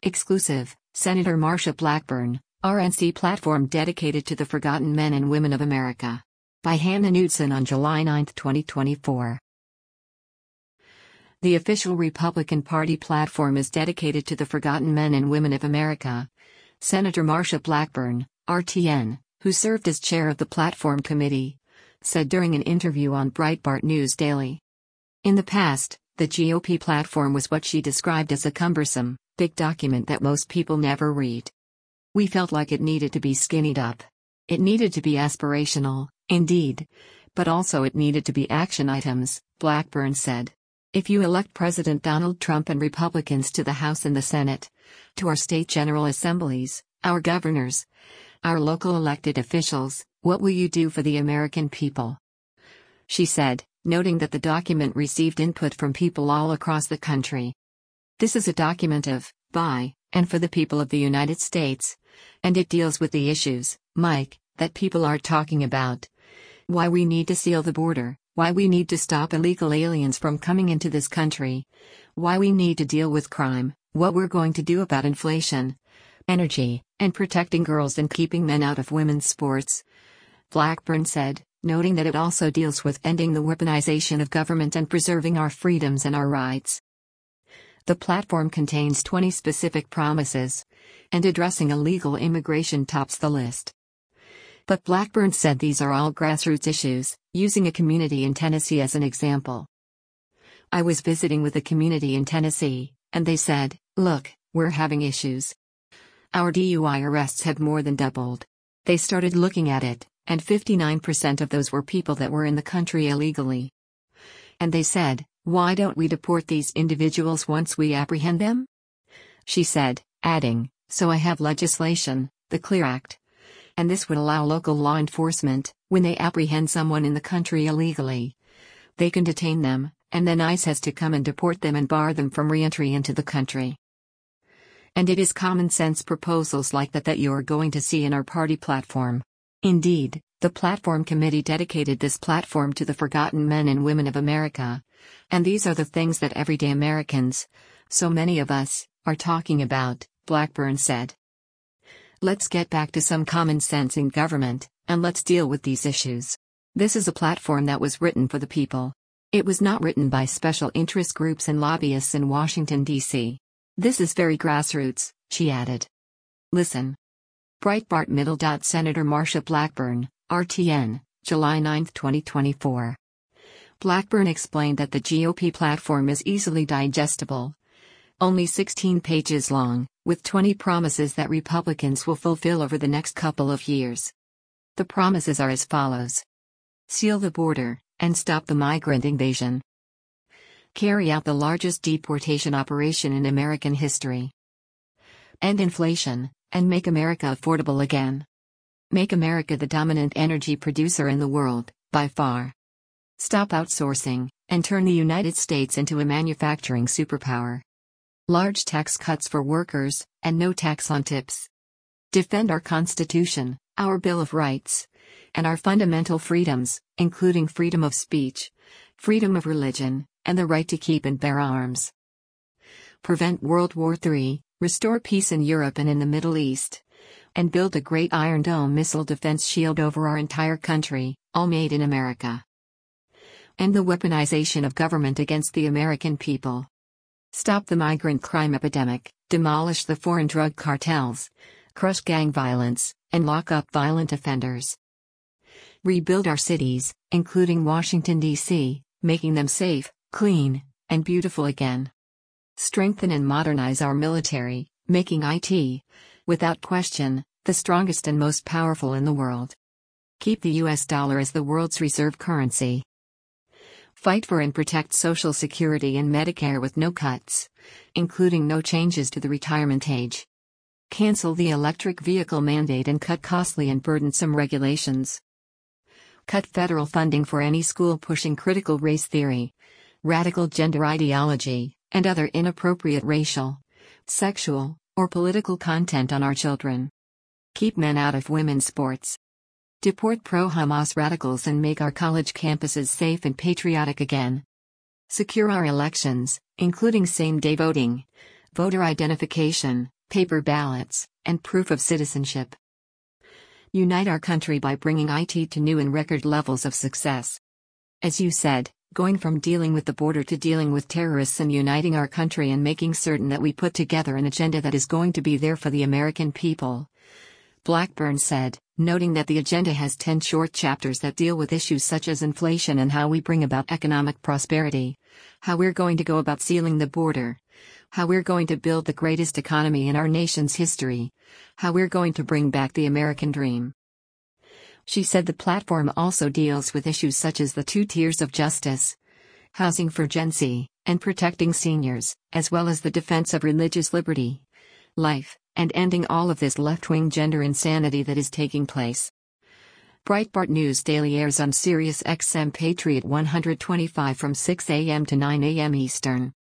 Exclusive, Senator Marsha Blackburn, RNC platform dedicated to the forgotten men and women of America. By Hannah Knudsen on July 9, 2024. The official Republican Party platform is dedicated to the forgotten men and women of America. Senator Marsha Blackburn, RTN, who served as chair of the platform committee, said during an interview on Breitbart News Daily. In the past, the GOP platform was what she described as a cumbersome, big document that most people never read. We felt like it needed to be skinnied up. It needed to be aspirational, indeed. But also it needed to be action items, Blackburn said. If you elect President Donald Trump and Republicans to the House and the Senate, to our state general assemblies, our governors, our local elected officials, what will you do for the American people? She said, noting that the document received input from people all across the country. This is a document of, by, and for the people of the United States, and it deals with the issues, Mike, that people are talking about. Why we need to seal the border, why we need to stop illegal aliens from coming into this country, why we need to deal with crime, what we're going to do about inflation, energy, and protecting girls and keeping men out of women's sports. Blackburn said, noting that it also deals with ending the weaponization of government and preserving our freedoms and our rights. The platform contains 20 specific promises, and addressing illegal immigration tops the list. But Blackburn said these are all grassroots issues, using a community in Tennessee as an example. I was visiting with a community in Tennessee, and they said, look, we're having issues. Our DUI arrests have more than doubled. They started looking at it, and 59% of those were people that were in the country illegally. And they said, why don't we deport these individuals once we apprehend them? She said, adding, so I have legislation, the CLEAR Act. And this would allow local law enforcement, when they apprehend someone in the country illegally, they can detain them, and then ICE has to come and deport them and bar them from re-entry into the country. And it is common sense proposals like that you are going to see in our party platform. Indeed, the platform committee dedicated this platform to the forgotten men and women of America. And these are the things that everyday Americans, so many of us, are talking about, Blackburn said. Let's get back to some common sense in government, and let's deal with these issues. This is a platform that was written for the people. It was not written by special interest groups and lobbyists in Washington, D.C. This is very grassroots, she added. Listen. Breitbart Middle. Senator Marsha Blackburn, RTN, July 9, 2024. Blackburn explained that the GOP platform is easily digestible. Only 16 pages long, with 20 promises that Republicans will fulfill over the next couple of years. The promises are as follows. Seal the border, and stop the migrant invasion. Carry out the largest deportation operation in American history. End inflation, and make America affordable again. Make America the dominant energy producer in the world, by far. Stop outsourcing, and turn the United States into a manufacturing superpower. Large tax cuts for workers, and no tax on tips. Defend our Constitution, our Bill of Rights, and our fundamental freedoms, including freedom of speech, freedom of religion, and the right to keep and bear arms. Prevent World War III, restore peace in Europe and in the Middle East, and build a great Iron Dome missile defense shield over our entire country, all made in America. End the weaponization of government against the American people. Stop the migrant crime epidemic, demolish the foreign drug cartels, crush gang violence, and lock up violent offenders. Rebuild our cities, including Washington, D.C., making them safe, clean, and beautiful again. Strengthen and modernize our military, making IT, without question, the strongest and most powerful in the world. Keep the U.S. dollar as the world's reserve currency. Fight for and protect Social Security and Medicare with no cuts, including no changes to the retirement age. Cancel the electric vehicle mandate and cut costly and burdensome regulations. Cut federal funding for any school pushing critical race theory, radical gender ideology, and other inappropriate racial, sexual, or political content on our children. Keep men out of women's sports. Deport pro-Hamas radicals and make our college campuses safe and patriotic again. Secure our elections, including same-day voting, voter identification, paper ballots, and proof of citizenship. Unite our country by bringing IT to new and record levels of success. As you said, going from dealing with the border to dealing with terrorists and uniting our country and making certain that we put together an agenda that is going to be there for the American people. Blackburn said, noting that the agenda has 10 short chapters that deal with issues such as inflation and how we bring about economic prosperity, how we're going to go about sealing the border, how we're going to build the greatest economy in our nation's history, how we're going to bring back the American dream. She said the platform also deals with issues such as the 2 tiers of justice, housing for Gen Z, and protecting seniors, as well as the defense of religious liberty, life, and ending all of this left-wing gender insanity that is taking place. Breitbart News Daily airs on Sirius XM Patriot 125 from 6 a.m. to 9 a.m. Eastern.